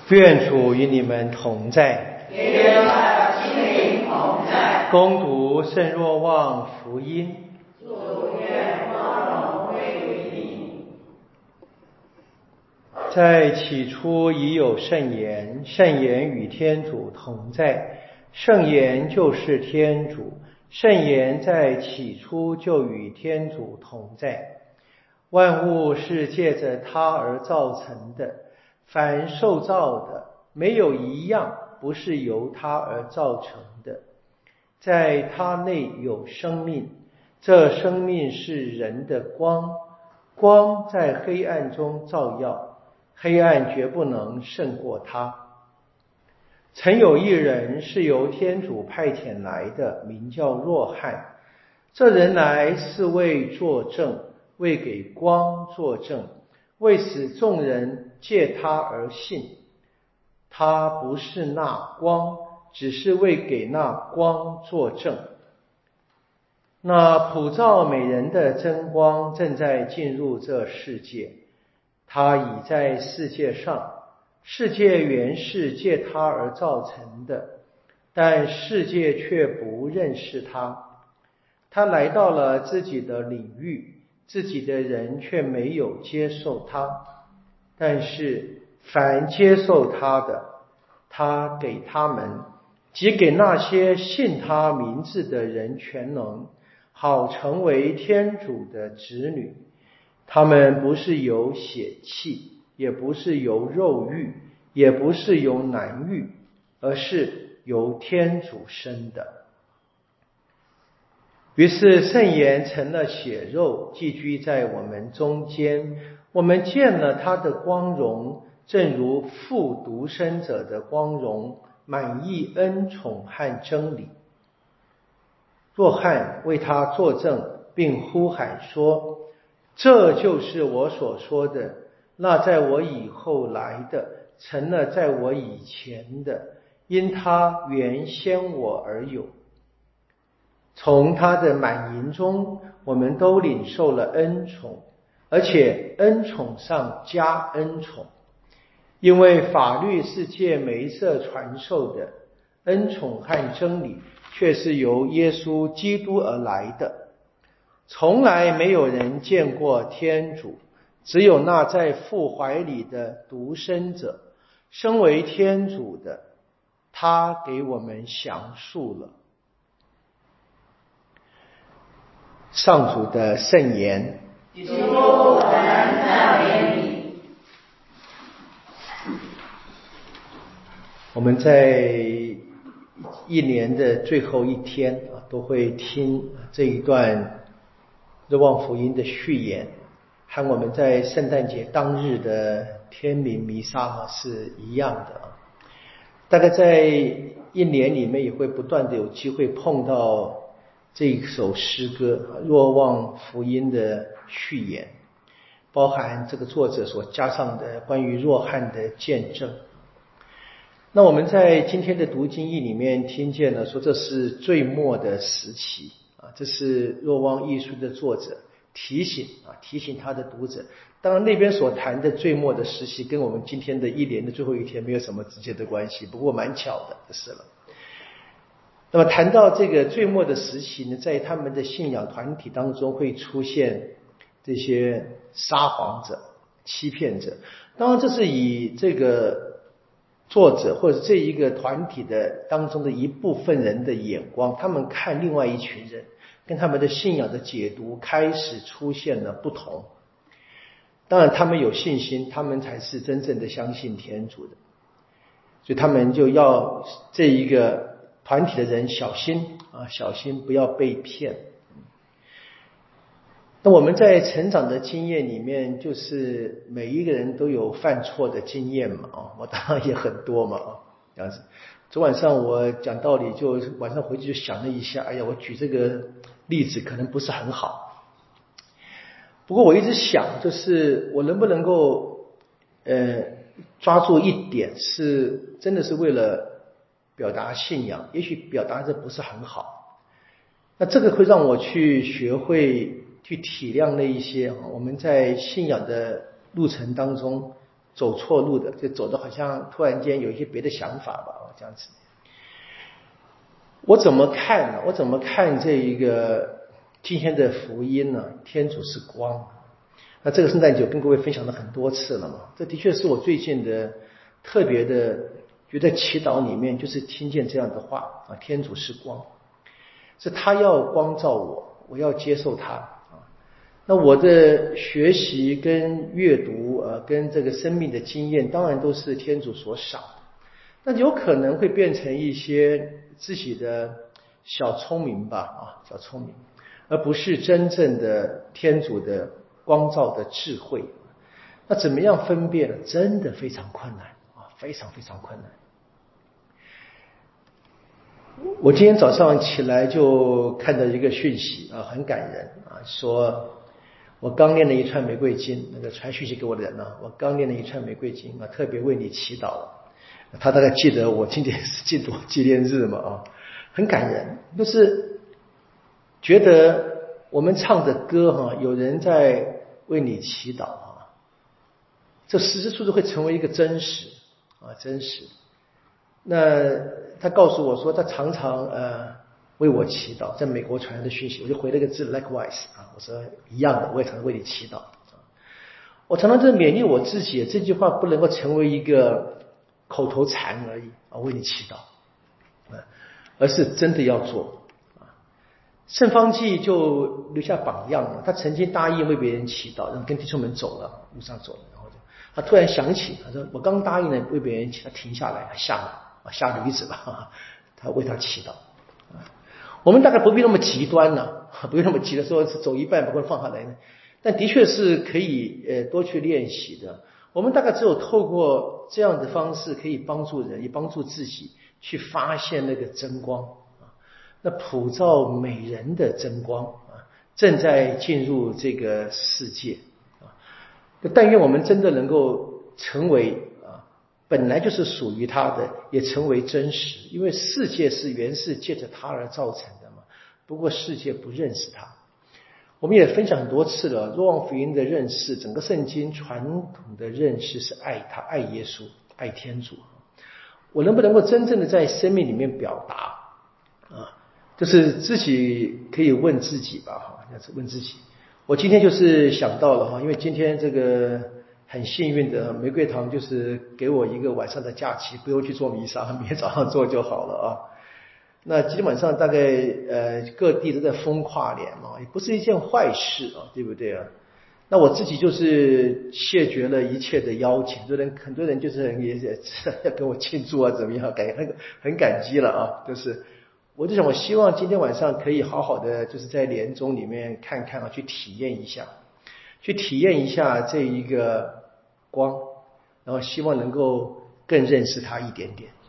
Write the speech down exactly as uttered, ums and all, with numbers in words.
愿主与你们同在， 也与我心灵同在。 恭读圣若望福音。 主愿光荣归于你。 在起初已有圣言，圣言与天主同在，圣言就是天主，圣言在起初就与天主同在。万物是借着他而造成的，凡受造的，没有一样不是由他而造成的。在他内有生命，这生命是人的光，光在黑暗中照耀，黑暗绝不能胜过他。曾有一人是由天主派遣来的，名叫若翰。这人来是为作证，为给光作证，为使众人借他而信。他不是那光，只是为给那光作证。那普照美人的真光正在进入这世界，他已在世界上，世界原是借他而造成的，但世界却不认识他。他来到了自己的领域，自己的人却没有接受他。但是凡接受他的，他给他们，即给那些信他名字的人权能，好成为天主的子女。他们不是由血气，也不是由肉欲，也不是由男欲，而是由天主生的。于是圣言成了血肉，寄居在我们中间，我们见了他的光荣，正如父独生者的光荣，满溢恩宠和真理。若翰为他作证，并呼喊说：这就是我所说的，那在我以后来的，成了在我以前的，因他原先我而有。从他的满盈中，我们都领受了恩宠，而且恩宠上加恩宠。因为法律是借梅瑟传授的，恩宠和真理却是由耶稣基督而来的。从来没有人见过天主，只有那在父怀里的独生者，身为天主的，他给我们详述了。上主的圣言。 基督，我们赞美你。 我们在一年的最后一天啊，都会听这一段若望福音的序言，和我们在圣诞节当日的天明弥撒啊是一样的啊。大概在一年里面也会不断的有机会碰到这一首诗歌《若望福音》的序言，包含这个作者所加上的关于若翰的见证。那我们在今天的读经义里面听见了说，这是最末的时期啊，这是若望一书的作者提醒啊，提醒他的读者。当然那边所谈的最末的时期跟我们今天的一年的最后一天没有什么直接的关系，不过蛮巧的就是了。那么谈到这个最末的时期呢，在他们的信仰团体当中会出现这些撒谎者、欺骗者。当然这是以这个作者或者这一个团体的当中的一部分人的眼光，他们看另外一群人，跟他们的信仰的解读开始出现了不同。当然他们有信心，他们才是真正的相信天主的，所以他们就要这一个团体的人小心啊，小心不要被骗。那我们在成长的经验里面，就是每一个人都有犯错的经验嘛，哦，我当然也很多嘛，哦，这样子。昨晚上我讲道理，就晚上回去就想了一下，哎呀，我举这个例子可能不是很好。不过我一直想，就是我能不能够呃抓住一点，是真的是为了表达信仰，也许表达的不是很好，那这个会让我去学会去体谅那一些我们在信仰的路程当中走错路的，就走的好像突然间有一些别的想法吧，这样子。我怎么看呢？我怎么看这一个今天的福音呢？天主是光。那这个圣诞节跟各位分享了很多次了嘛，这的确是我最近的特别的觉得祈祷里面就是听见这样的话啊，天主是光，是他要光照我，我要接受他啊。那我的学习跟阅读呃跟这个生命的经验当然都是天主所赏，那有可能会变成一些自己的小聪明吧啊，小聪明，而不是真正的天主的光照的智慧。那怎么样分辨？真的非常困难啊，非常非常困难。我今天早上起来就看到一个讯息啊，很感人啊，说我刚念了一串玫瑰经，那个传讯息给我的人呢、啊，我刚念了一串玫瑰经啊，特别为你祈祷。他大概记得我今天是禁毒纪念日嘛啊，很感人，就是觉得我们唱的歌哈、啊，有人在为你祈祷啊，这实质处处会成为一个真实啊，真实。那他告诉我说，他常常呃为我祈祷，在美国传来的讯息，我就回了个字 likewise 啊，我说一样的，我也常常为你祈祷。我常常在勉励我自己，这句话不能够成为一个口头禅而已啊，为你祈祷啊，而是真的要做啊。圣方济就留下榜样了，他曾经答应为别人祈祷，然后跟弟兄们走了，路上走了，然后就他突然想起，他说我刚答应了为别人祈，他停下来，他下了。啊，下驴子了，他为他祈祷。我们大概不必那么极端呢、啊，不必那么急的说是走一半不会放下来呢。但的确是可以呃多去练习的。我们大概只有透过这样的方式，可以帮助人，也帮助自己去发现那个真光啊，那普照美人的真光啊，正在进入这个世界啊。但愿我们真的能够成为。本来就是属于他的，也成为真实，因为世界是原是借着他而造成的嘛。不过世界不认识他。我们也分享很多次了，若望福音的认识，整个圣经传统的认识是爱他、爱耶稣、爱天主。我能不能够真正的在生命里面表达啊？就是自己可以问自己吧，哈，问自己。我今天就是想到了哈，因为今天这个。很幸运的，玫瑰堂就是给我一个晚上的假期，不用去做弥撒，明天早上做就好了啊。那今天晚上大概呃各地都在封跨年嘛，也不是一件坏事啊，对不对啊？那我自己就是谢绝了一切的邀请，很多人很多人就是也也要跟我庆祝啊，怎么样？感觉很很感激了啊，就是我就想，我希望今天晚上可以好好的，就是在年终里面看看啊，去体验一下，去体验一下这一个。光，然后希望能够更认识他一点点。